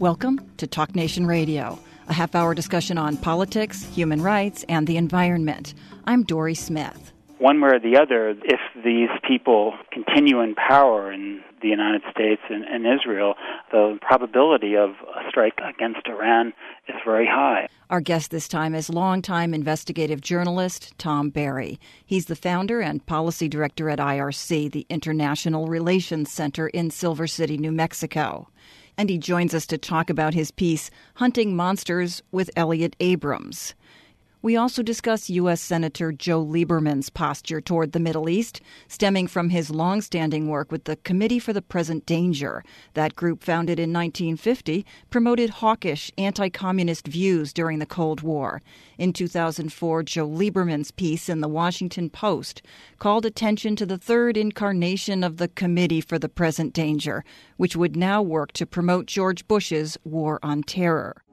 Welcome to Talk Nation Radio, a half-hour discussion on politics, human rights, and the environment. I'm Dory Smith. One way or the other, if these people continue in power in the United States and Israel, the probability of a strike against Iran is very high. Our guest this time is longtime investigative journalist Tom Barry. He's the founder and policy director at IRC, the International Relations Center in Silver City, New Mexico. And he joins us to talk about his piece, Hunting Monsters with Elliott Abrams. We also discuss U.S. Senator Joe Lieberman's posture toward the Middle East, stemming from his longstanding work with the Committee for the Present Danger. That group, founded in 1950, promoted hawkish anti-communist views during the Cold War. In 2004, Joe Lieberman's piece in the Washington Post called attention to the third incarnation of the Committee for the Present Danger, which would now work to promote George Bush's War on Terror.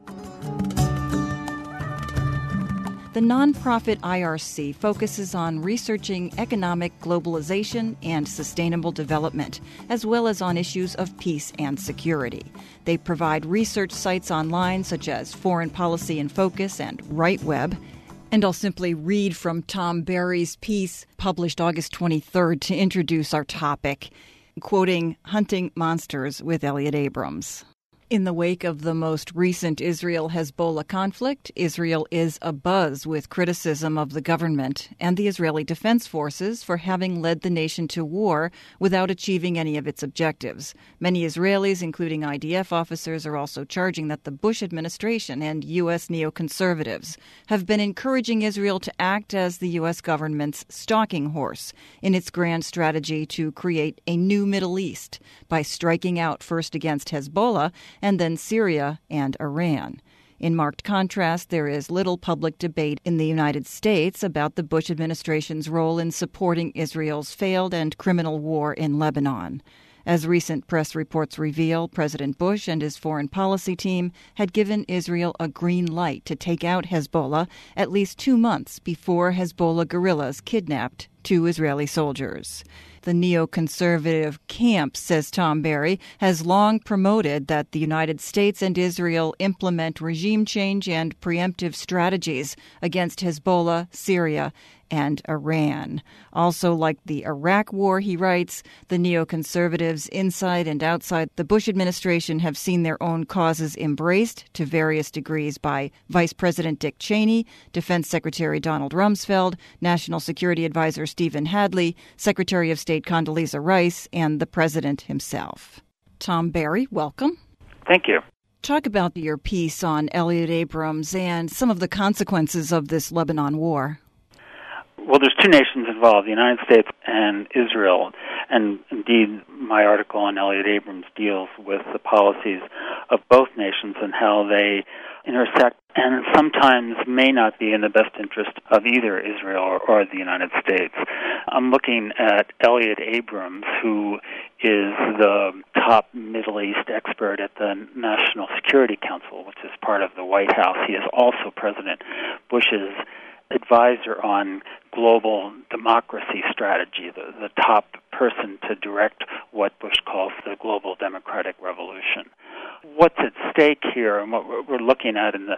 The nonprofit IRC focuses on researching economic globalization and sustainable development, as well as on issues of peace and security. They provide research sites online such as Foreign Policy in Focus and RightWeb. And I'll simply read from Tom Barry's piece, published August 23rd, to introduce our topic, quoting Hunting Monsters with Elliott Abrams. In the wake of the most recent Israel-Hezbollah conflict, Israel is abuzz with criticism of the government and the Israeli Defense Forces for having led the nation to war without achieving any of its objectives. Many Israelis, including IDF officers, are also charging that the Bush administration and U.S. neoconservatives have been encouraging Israel to act as the U.S. government's stalking horse in its grand strategy to create a new Middle East by striking out first against Hezbollah and then Syria and Iran. In marked contrast, there is little public debate in the United States about the Bush administration's role in supporting Israel's failed and criminal war in Lebanon. As recent press reports reveal, President Bush and his foreign policy team had given Israel a green light to take out Hezbollah at least 2 months before Hezbollah guerrillas kidnapped 2 Israeli soldiers. The neoconservative camp, says Tom Barry, has long promoted that the United States and Israel implement regime change and preemptive strategies against Hezbollah, Syria, and Iran. Also, like the Iraq War, he writes, the neoconservatives inside and outside the Bush administration have seen their own causes embraced to various degrees by Vice President Dick Cheney, Defense Secretary Donald Rumsfeld, National Security Advisor Stephen Hadley, Secretary of State Condoleezza Rice, and the President himself. Tom Barry, welcome. Thank you. Talk about your piece on Elliott Abrams and some of the consequences of this Lebanon war. Well, there's 2 nations involved, the United States and Israel. And indeed, my article on Elliott Abrams deals with the policies of both nations and how they intersect and sometimes may not be in the best interest of either Israel or the United States. I'm looking at Elliott Abrams, who is the top Middle East expert at the National Security Council, which is part of the White House. He is also President Bush's advisor on global democracy strategy, the top person to direct what Bush calls the global democratic revolution. What's at stake here and what we're looking at in the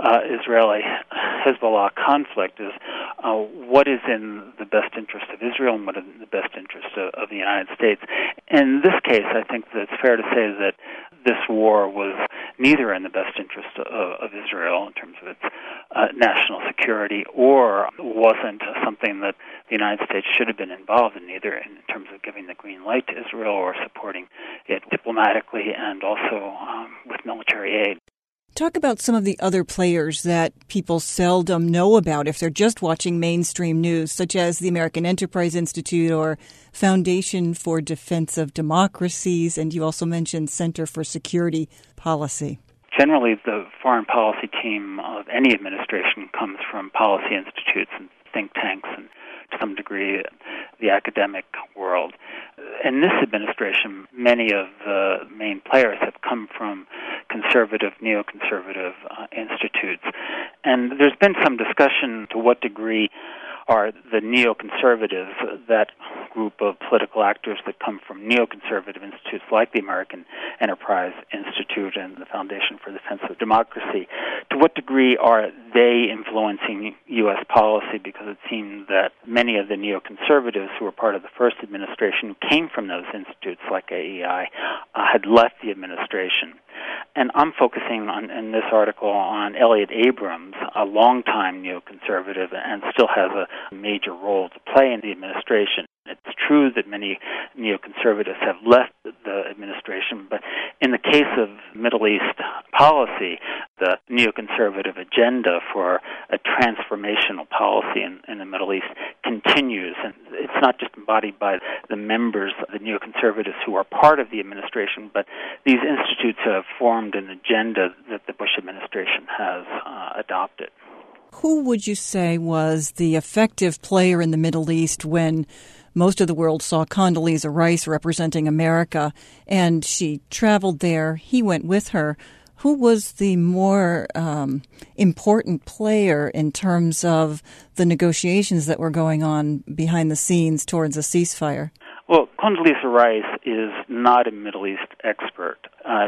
Israeli-Hezbollah conflict is what is in the best interest of Israel and what is in the best interest of the United States. In this case, I think that it's fair to say that this war was neither in the best interest of Israel in terms of its national security or wasn't something that the United States should have been involved in, either in terms of giving the green light to Israel or supporting it diplomatically and also with military aid. Talk about some of the other players that people seldom know about if they're just watching mainstream news, such as the American Enterprise Institute or Foundation for Defense of Democracies, and you also mentioned Center for Security Policy. Generally, the foreign policy team of any administration comes from policy institutes and think tanks and, to some degree, the academic world. In this administration, many of the main players have come from conservative, neoconservative institutes. And there's been some discussion to what degree are the neoconservatives, that group of political actors that come from neoconservative institutes like the American Enterprise Institute and the Foundation for the Defense of Democracy. To what degree are they influencing U.S. policy? Because it seems that many of the neoconservatives who were part of the first administration, who came from those institutes like AEI, had left the administration. And I'm focusing on, in this article, on Elliott Abrams, a longtime neoconservative and still has a major role to play in the administration. It's true that many neoconservatives have left the administration, but in the case of Middle East policy, the neoconservative agenda for a transformational policy in the Middle East continues. And it's not just embodied by the members, the neoconservatives who are part of the administration, but these institutes have formed an agenda that the Bush administration has adopted. Who would you say was the effective player in the Middle East when most of the world saw Condoleezza Rice representing America, and she traveled there? He went with her. Who was the more important player in terms of the negotiations that were going on behind the scenes towards a ceasefire? Well, Condoleezza Rice is not a Middle East expert.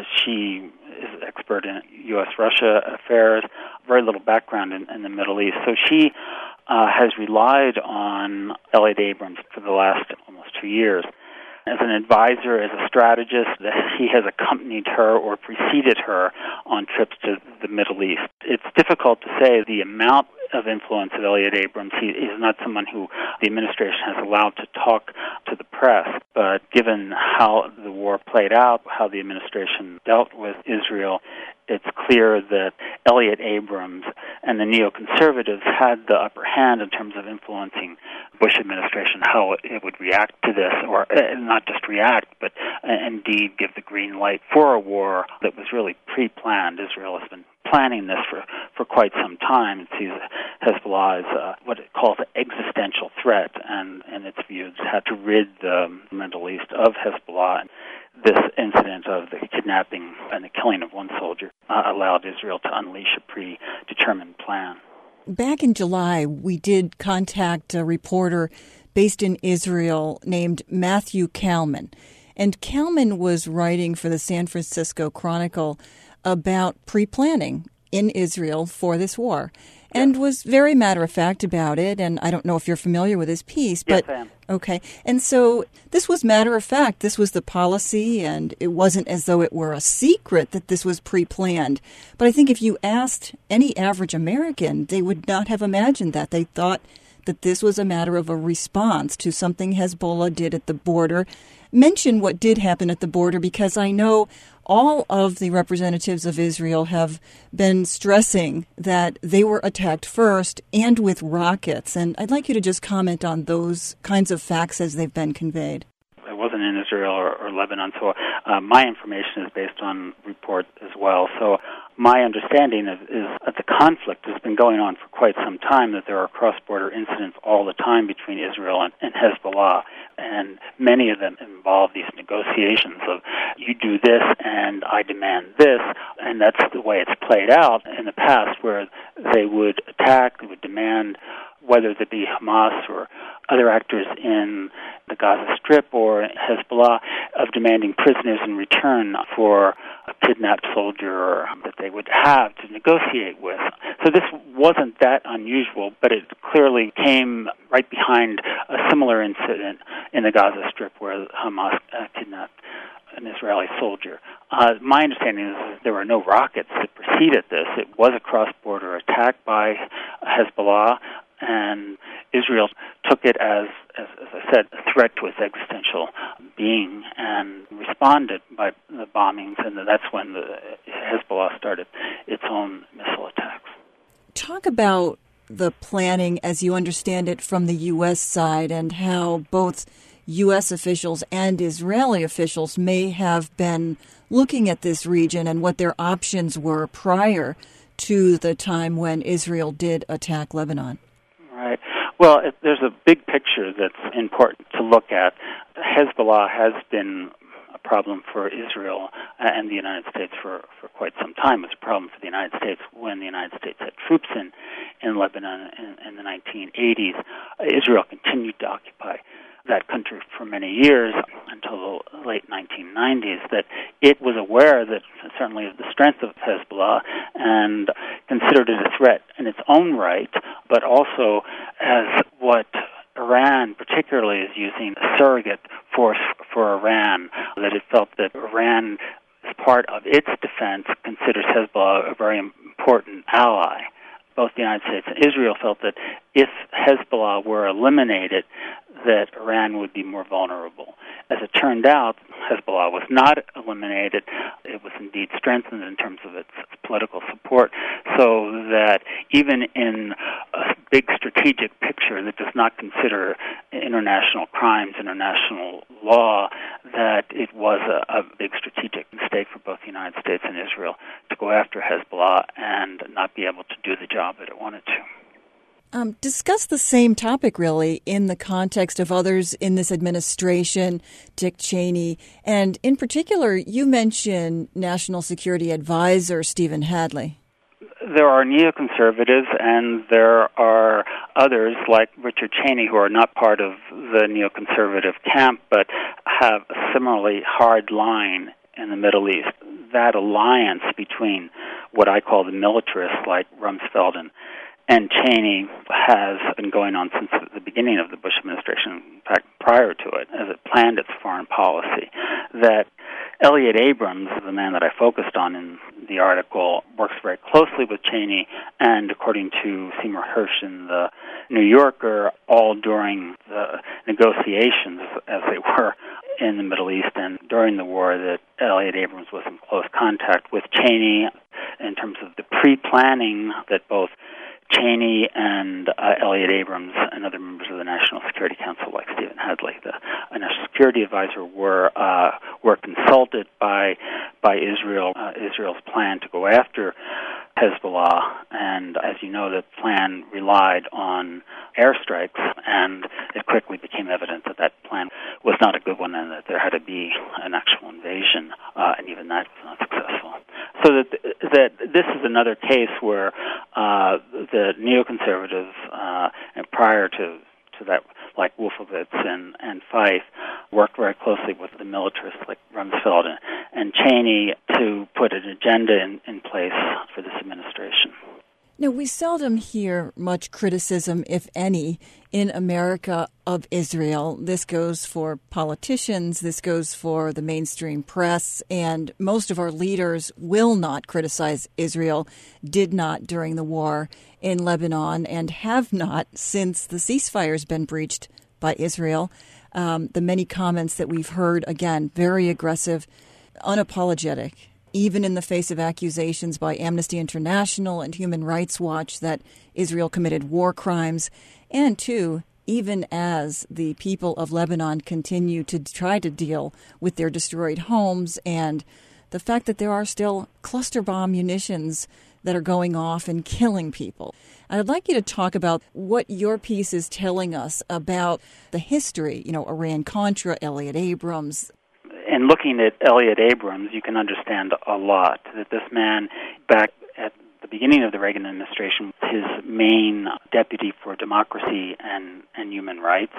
She is an expert in U.S.-Russia affairs, very little background in the Middle East. So she has relied on Elliott Abrams for the last almost 2 years. As an advisor, as a strategist, he has accompanied her or preceded her on trips to the Middle East. It's difficult to say the amount of influence of Elliott Abrams. He is not someone who the administration has allowed to talk to the press, but given how the war played out, how the administration dealt with Israel, it's clear that Elliott Abrams and the neoconservatives had the upper hand in terms of influencing Bush administration, how it would react to this, or not just react, but indeed give the green light for a war that was really pre-planned. Israel has been planning this for quite some time. It sees Hezbollah as what it calls an existential threat, and its views had to rid the Middle East of Hezbollah. This incident of the kidnapping and the killing of one soldier allowed Israel to unleash a predetermined plan. Back in July, we did contact a reporter based in Israel named Matthew Kalman. And Kalman was writing for the San Francisco Chronicle about pre-planning in Israel for this war, and was very matter-of-fact about it. And I don't know if you're familiar with his piece, but yes, I am. Okay. And so this was matter-of-fact. This was the policy, and it wasn't as though it were a secret that this was pre-planned. But I think if you asked any average American, they would not have imagined that. They thought that this was a matter of a response to something Hezbollah did at the border. Mention what did happen at the border, because I know all of the representatives of Israel have been stressing that they were attacked first and with rockets. And I'd like you to just comment on those kinds of facts as they've been conveyed. I wasn't in Israel or Lebanon, so my information is based on reports as well. So my understanding is that the conflict has been going on for quite some time, that there are cross-border incidents all the time between Israel and Hezbollah, and many of them involve these negotiations of you do this and I demand this, and that's the way it's played out in the past, where they would attack, they would demand, whether it be Hamas or other actors in the Gaza Strip or Hezbollah, of demanding prisoners in return for a kidnapped soldier that they would have to negotiate with. So this wasn't that unusual, but it clearly came right behind a similar incident in the Gaza Strip where Hamas kidnapped an Israeli soldier. My understanding is that there were no rockets that preceded this. It was a cross-border attack by Hezbollah, and Israel took it as I said, a threat to its existential being, and responded by the bombings, and that's when the Hezbollah started its own missile attacks. Talk about the planning as you understand it from the U.S. side, and how both U.S. officials and Israeli officials may have been looking at this region and what their options were prior to the time when Israel did attack Lebanon. Right. Well, there's a big picture that's important to look at. Hezbollah has been a problem for Israel and the United States for quite some time. It was a problem for the United States when the United States had troops in in Lebanon in the 1980s. Israel continued to occupy that country for many years until the late 1990s, that it was aware that certainly of the strength of Hezbollah and considered it a threat in its own right, but also as what Iran particularly is using a surrogate force for Iran, that it felt that Iran, as part of its defense, considers Hezbollah a very important ally. Both the United States and Israel felt that if Hezbollah were eliminated, that Iran would be more vulnerable. As it turned out, Hezbollah was not eliminated. It was indeed strengthened in terms of its political support, so that even in a big strategic picture that does not consider international crimes, international law, that it was a big strategic mistake for both the United States and Israel to go after Hezbollah and not be able to do the job that it wanted to. Discuss the same topic, really, in the context of others in this administration, Dick Cheney, and in particular, you mentioned National Security Advisor Stephen Hadley. There are neoconservatives, and there are others like Richard Cheney who are not part of the neoconservative camp, but have a similarly hard line in the Middle East. That alliance between what I call the militarists like Rumsfeld and Cheney has been going on since the beginning of the Bush administration, in fact, prior to it, as it planned its foreign policy. That Elliott Abrams, the man that I focused on in the article, works very closely with Cheney, and according to Seymour Hersh in the New Yorker, all during the negotiations, as they were, in the Middle East and during the war, that Elliott Abrams was in close contact with Cheney in terms of the pre-planning that both Cheney and Elliott Abrams and other members of the National Security Council, like Stephen Hadley, the National Security Advisor, were consulted by Israel. Israel's plan to go after Hezbollah, and as you know, the plan relied on airstrikes, and it quickly became evident that that plan was not a good one, and that there had to be an actual invasion, and even that was not successful. So that this is another case where the neoconservatives, and prior to that, like Wolfowitz and Fife, worked very closely with the militarists like Rumsfeld and Cheney to put an agenda in place for this administration. Now, we seldom hear much criticism, if any, in America of Israel. This goes for politicians, this goes for the mainstream press, and most of our leaders will not criticize Israel, did not during the war in Lebanon, and have not since the ceasefire has been breached by Israel. The many comments that we've heard, again, very aggressive, unapologetic, even in the face of accusations by Amnesty International and Human Rights Watch that Israel committed war crimes, and, too, even as the people of Lebanon continue to try to deal with their destroyed homes and the fact that there are still cluster bomb munitions that are going off and killing people. I'd like you to talk about what your piece is telling us about the history, Iran-Contra, Elliott Abrams. In looking at Elliott Abrams, you can understand a lot. That this man, back at the beginning of the Reagan administration, his main deputy for democracy and human rights,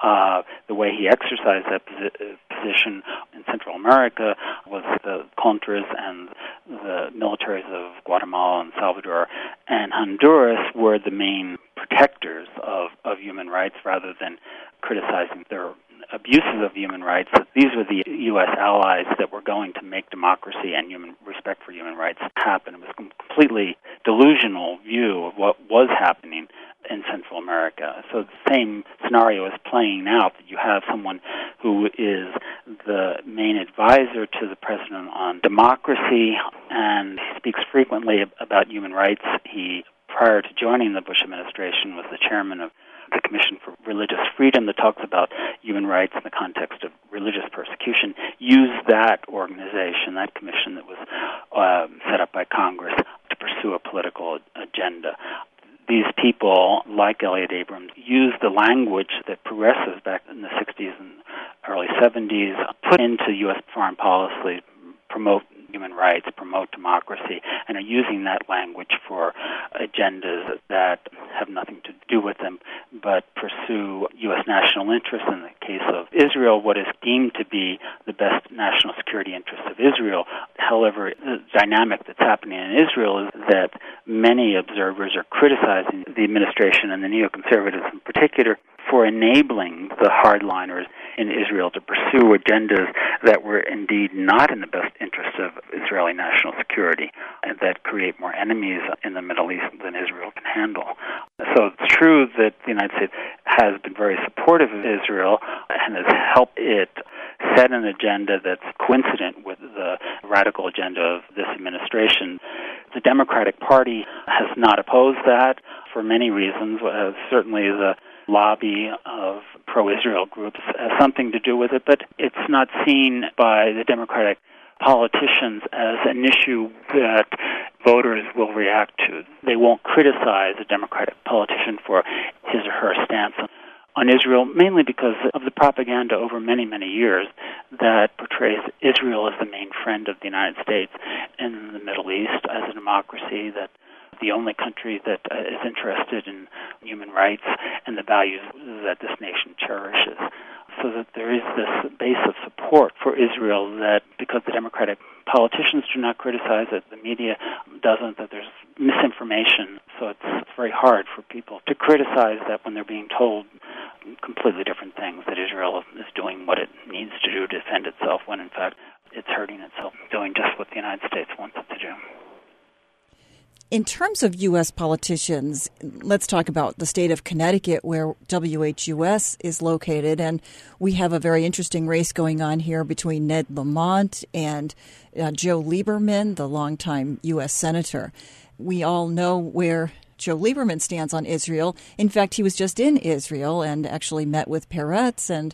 the way he exercised that position in Central America was the Contras and the militaries of Guatemala and Salvador and Honduras were the main protectors of human rights rather than criticizing their abuses of human rights. These were the U.S. allies that were going to make democracy and respect for human rights happen. It was a completely delusional view of what was happening in Central America. So the same scenario is playing out, that you have someone who is the main advisor to the president on democracy, and he speaks frequently about human rights. He, prior to joining the Bush administration, was the chairman of the Commission for Religious Freedom that talks about human rights in the context of religious persecution, used that organization, that commission that was set up by Congress to pursue a political agenda. These people, like Elliott Abrams, used the language that progressives back in the 60s and early 70s put into U.S. foreign policy, promote human rights, promote democracy, and are using that language for agendas that have nothing to do with them, but pursue U.S. national interests. In the case of Israel, what is deemed to be the best national security interests of Israel. However, the dynamic that's happening in Israel is that many observers are criticizing the administration and the neoconservatives in particular for enabling the hardliners in Israel to pursue agendas that were indeed not in the best interest of Israeli national security and that create more enemies in the Middle East than Israel can handle. So it's true that the United States has been very supportive of Israel and has helped it set an agenda that's coincident with the radical agenda of this administration. The Democratic Party has not opposed that for many reasons. Certainly the lobby of pro-Israel groups has something to do with it, but it's not seen by the Democratic politicians as an issue that voters will react to. They won't criticize a Democratic politician for his or her stance on Israel, mainly because of the propaganda over many, many years that portrays Israel as the main friend of the United States in the Middle East, as a democracy, that the only country that is interested in human rights and the values that this nation cherishes. So that there is this base of support for Israel that because the Democratic politicians do not criticize it, the media doesn't, that there's misinformation. So it's very hard for people to criticize that when they're being told completely different things, that Israel is doing what it needs to do to defend itself when in fact it's hurting itself, doing just what the United States wants it to do. In terms of U.S. politicians, let's talk about the state of Connecticut, where WHUS is located. And we have a very interesting race going on here between Ned Lamont and Joe Lieberman, the longtime U.S. senator. We all know where Joe Lieberman stands on Israel. In fact, he was just in Israel and actually met with Peretz and,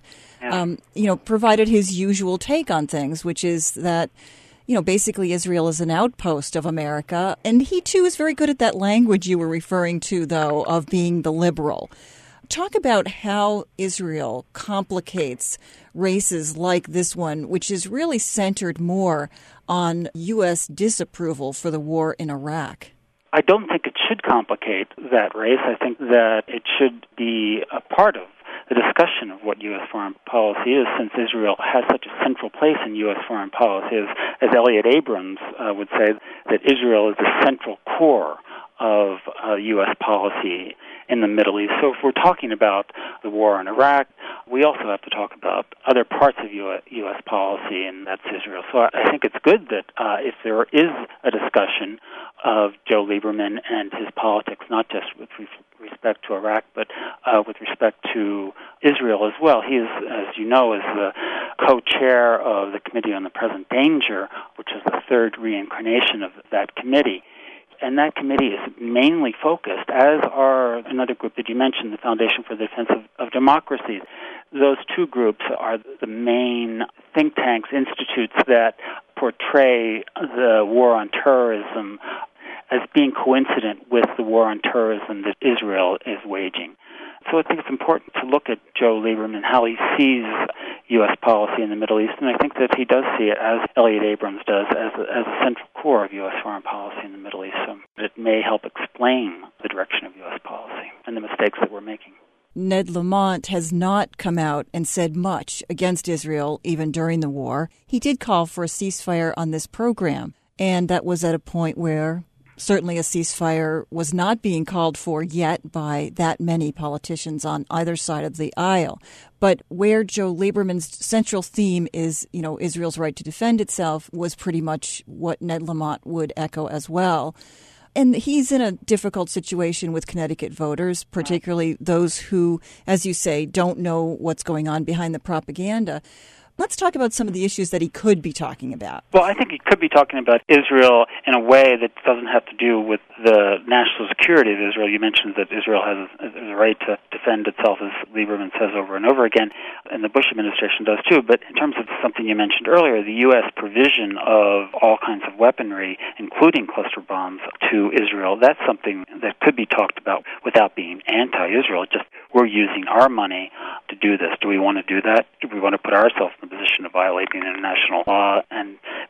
provided his usual take on things, which is that basically Israel is an outpost of America. And he, too, is very good at that language you were referring to, though, of being the liberal. Talk about how Israel complicates races like this one, which is really centered more on U.S. disapproval for the war in Iraq. I don't think it should complicate that race. I think that it should be a part of the discussion of what U.S. foreign policy is, since Israel has such a central place in U.S. foreign policy. As Elliott Abrams would say, that Israel is the central core of U.S. policy in the Middle East. So if we're talking about the war in Iraq, we also have to talk about other parts of U.S. policy, and that's Israel. So I think it's good that if there is a discussion of Joe Lieberman and his politics, not just with respect to Iraq, but with respect to Israel as well. He is, as you know, is the co-chair of the Committee on the Present Danger, which is the third reincarnation of that committee. And that committee is mainly focused, as are another group that you mentioned, the Foundation for the Defense of Democracies. Those two groups are the main think tanks, institutes that portray the war on terrorism as being coincident with the war on terrorism that Israel is waging. So I think it's important to look at Joe Lieberman, how he sees U.S. policy in the Middle East, and I think that he does see it, as Elliott Abrams does, as a central core of U.S. foreign policy in the Middle East. So it may help explain the direction of U.S. policy and the mistakes that we're making. Ned Lamont has not come out and said much against Israel, even during the war. He did call for a ceasefire on this program, and that was at a point where certainly a ceasefire was not being called for yet by that many politicians on either side of the aisle. But where Joe Lieberman's central theme is, Israel's right to defend itself, was pretty much what Ned Lamont would echo as well. And he's in a difficult situation with Connecticut voters, particularly those who, as you say, don't know what's going on behind the propaganda. Let's talk about some of the issues that he could be talking about. Well, I think he could be talking about Israel in a way that doesn't have to do with the national security of Israel. You mentioned that Israel has a right to defend itself, as Lieberman says over and over again, and the Bush administration does too. But in terms of something you mentioned earlier, the U.S. provision of all kinds of weaponry, including cluster bombs, to Israel, that's something that could be talked about without being anti-Israel. It's just we're using our money to do this. Do we want to do that? Do we want to put ourselves in a position of violating international law and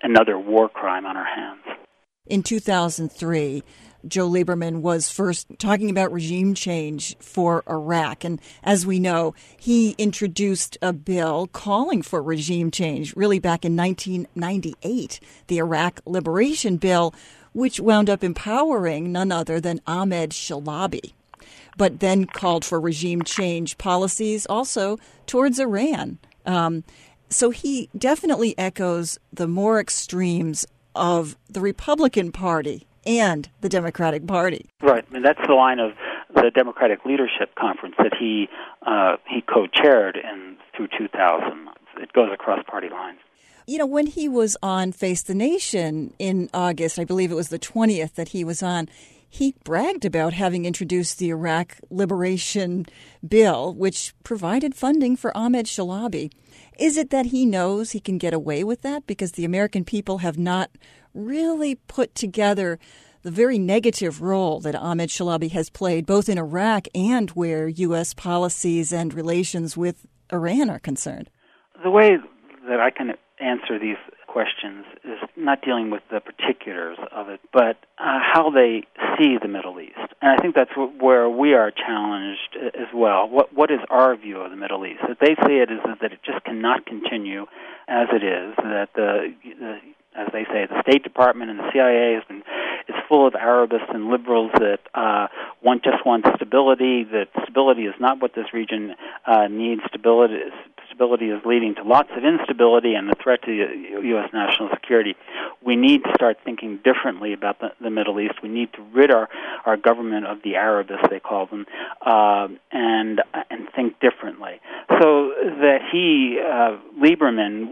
another war crime on our hands. In 2003, Joe Lieberman was first talking about regime change for Iraq. And as we know, he introduced a bill calling for regime change really back in 1998, the Iraq Liberation Bill, which wound up empowering none other than Ahmed Chalabi, but then called for regime change policies also towards Iran. So he definitely echoes the more extremes of the Republican Party and the Democratic Party. Right. And that's the line of the Democratic Leadership Conference that he co-chaired through 2000. It goes across party lines. You know, when he was on Face the Nation in August, I believe it was the 20th that he was on, he bragged about having introduced the Iraq Liberation Bill, which provided funding for Ahmed Chalabi. Is it that he knows he can get away with that because the American people have not really put together the very negative role that Ahmed Chalabi has played both in Iraq and where U.S. policies and relations with Iran are concerned? The way that I can answer these questions is not dealing with the particulars of it, but how they see the Middle East. And I think that's where we are challenged as well. What is our view of the Middle East? That they see it is that it just cannot continue as it is, that as they say, the State Department and the CIA is full of Arabists and liberals that want stability, that stability is not what this region needs. Stability is leading to lots of instability and a threat to U.S. national security. We need to start thinking differently about the Middle East. We need to rid our government of the Arabists, they call them, and think differently. So that Lieberman,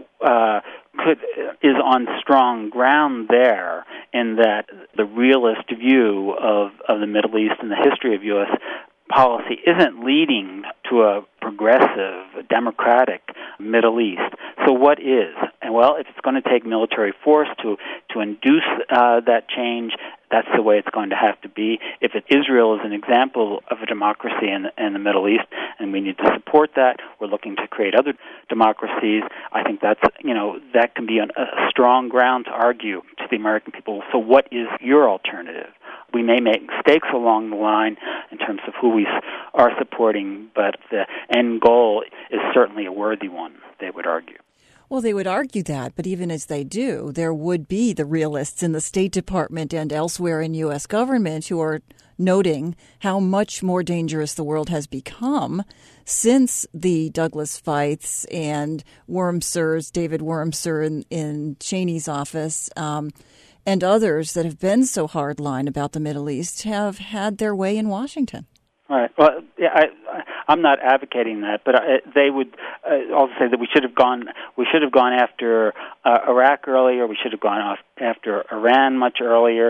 is on strong ground there in that the realist view of the Middle East and the history of U.S. policy isn't leading to a progressive, democratic Middle East. So what is? And well, if it's going to take military force to induce that change, that's the way it's going to have to be. If Israel is an example of a democracy in the Middle East, and we need to support that, we're looking to create other democracies. I think that can be a strong ground to argue to the American people. So what is your alternative? We may make mistakes along the line in terms of who we are supporting, but the end goal is certainly a worthy one, they would argue. Well, they would argue that, but even as they do, there would be the realists in the State Department and elsewhere in U.S. government who are noting how much more dangerous the world has become since the Douglas Feiths and David Wormser in Cheney's office, and others that have been so hardline about the Middle East have had their way in Washington. All right. Well, yeah, I'm not advocating that, but they would also say that we should have gone after Iraq earlier. We should have gone after Iran much earlier.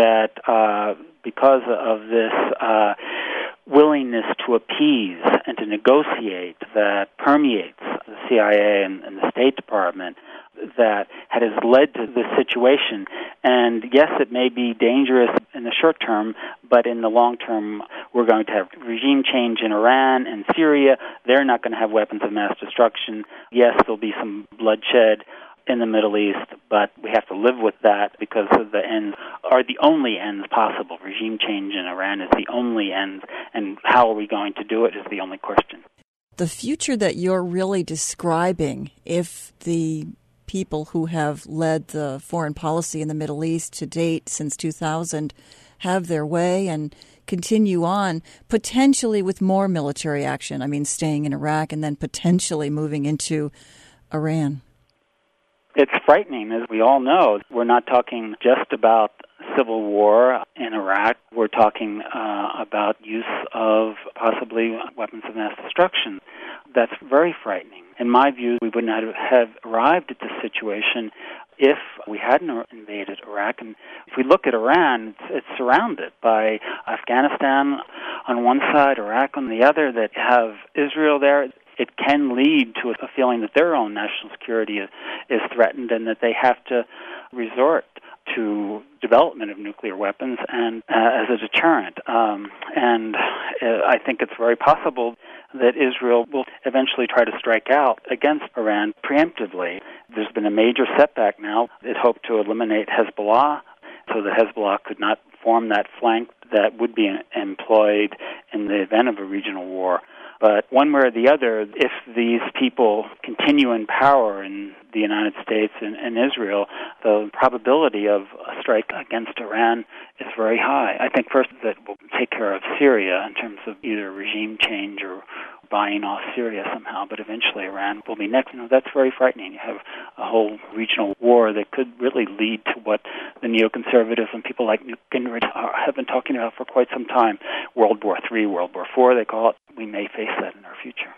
That because of this willingness to appease and to negotiate that permeates the CIA and the State Department, that has led to this situation. And yes, it may be dangerous in the short term, but in the long term, we're going to have regime change in Iran and Syria. They're not going to have weapons of mass destruction. Yes, there'll be some bloodshed in the Middle East, but we have to live with that because the ends are the only ends possible. Regime change in Iran is the only end, and how are we going to do it is the only question. The future that you're really describing, if the people who have led the foreign policy in the Middle East to date since 2000 have their way and continue on, potentially with more military action. I mean, staying in Iraq and then potentially moving into Iran. It's frightening, as we all know. We're not talking just about civil war in Iraq. We're talking about use of possibly weapons of mass destruction. That's very frightening. In my view, we would not have arrived at this situation if we hadn't invaded Iraq. And if we look at Iran, it's surrounded by Afghanistan on one side, Iraq on the other, that have Israel there. It can lead to a feeling that their own national security is threatened and that they have to resort to development of nuclear weapons and as a deterrent. And I think it's very possible that Israel will eventually try to strike out against Iran preemptively. There's been a major setback now. It hoped to eliminate Hezbollah so that Hezbollah could not form that flank that would be employed in the event of a regional war. But one way or the other, if these people continue in power in the United States and Israel, the probability of a strike against Iran is very high. I think first that we'll take care of Syria in terms of either regime change or buying off Syria somehow, but eventually Iran will be next. That's very frightening. You have a whole regional war that could really lead to what the neoconservatives and people like Newt Gingrich have been talking about for quite some time. World War III, World War IV, they call it. We may face that in our future.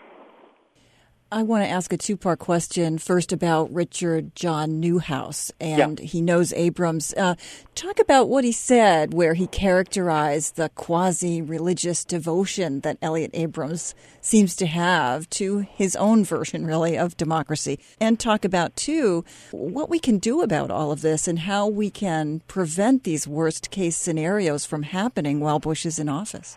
I want to ask a two-part question. First about Richard John Newhouse, and he knows Abrams. Talk about what he said, where he characterized the quasi-religious devotion that Elliott Abrams seems to have to his own version, really, of democracy. And talk about, too, what we can do about all of this and how we can prevent these worst-case scenarios from happening while Bush is in office.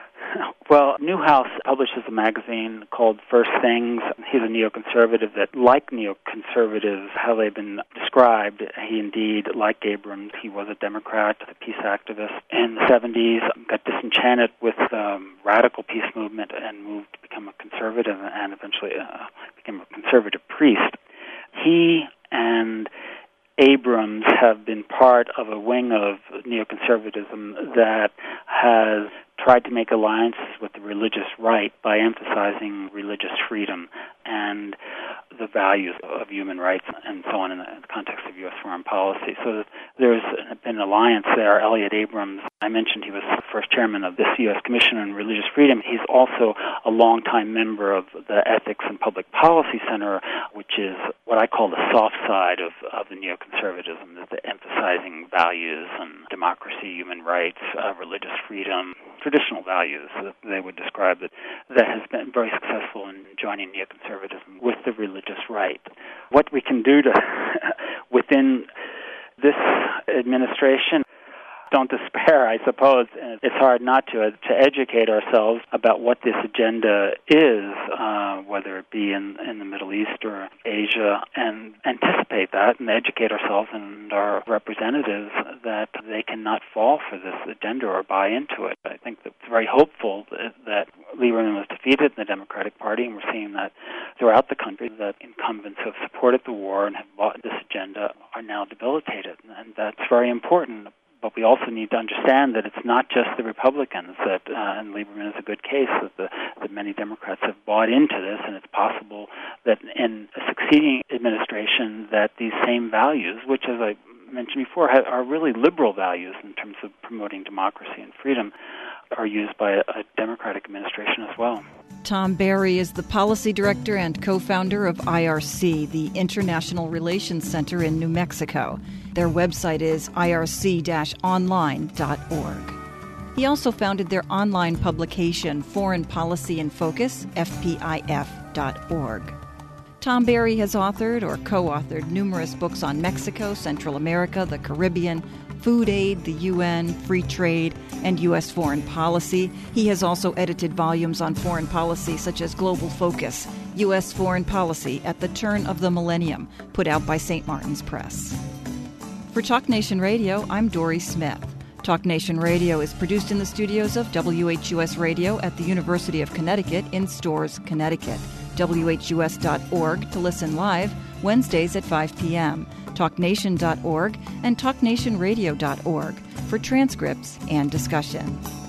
Well, Newhouse publishes a magazine called First Things. He's a neoconservative that, like neoconservatives, how they've been described, he indeed, like Abrams, he was a Democrat, a peace activist in the 70s, got disenchanted with the radical peace movement and moved to become a conservative and eventually became a conservative priest. He and Abrams have been part of a wing of neoconservatism that has tried to make alliances with the religious right by emphasizing religious freedom and the values of human rights and so on in the context of U.S. foreign policy. So there's been an alliance there. Elliott Abrams, I mentioned he was the first chairman of this U.S. Commission on Religious Freedom. He's also a longtime member of the Ethics and Public Policy Center, which is what I call the soft side of the neoconservatism, the emphasizing values and democracy, human rights, religious freedom, traditional values that they would describe that has been very successful in joining neoconservatism with the religious right. What we can do to within this administration, don't despair, I suppose. It's hard not to educate ourselves about what this agenda is, whether it be in the Middle East or Asia, and anticipate that and educate ourselves and our representatives that they cannot fall for this agenda or buy into it. I think that it's very hopeful that Lieberman was defeated in the Democratic Party, and we're seeing that throughout the country, that incumbents who have supported the war and have bought this agenda are now debilitated, and that's very important. But we also need to understand that it's not just the Republicans that, and Lieberman is a good case, that many Democrats have bought into this, and it's possible that in a succeeding administration that these same values, which, as I mentioned before, are really liberal values in terms of promoting democracy and freedom, are used by a Democratic administration as well. Tom Berry is the policy director and co-founder of IRC, the International Relations Center in New Mexico. Their website is irc-online.org. He also founded their online publication, Foreign Policy in Focus, fpif.org. Tom Berry has authored or co-authored numerous books on Mexico, Central America, the Caribbean, food aid, the UN, free trade, and U.S. foreign policy. He has also edited volumes on foreign policy such as Global Focus, U.S. Foreign Policy at the Turn of the Millennium, put out by St. Martin's Press. For Talk Nation Radio, I'm Dory Smith. Talk Nation Radio is produced in the studios of WHUS Radio at the University of Connecticut in Storrs, Connecticut. WHUS.org to listen live Wednesdays at 5 p.m., TalkNation.org and TalkNationRadio.org for transcripts and discussion.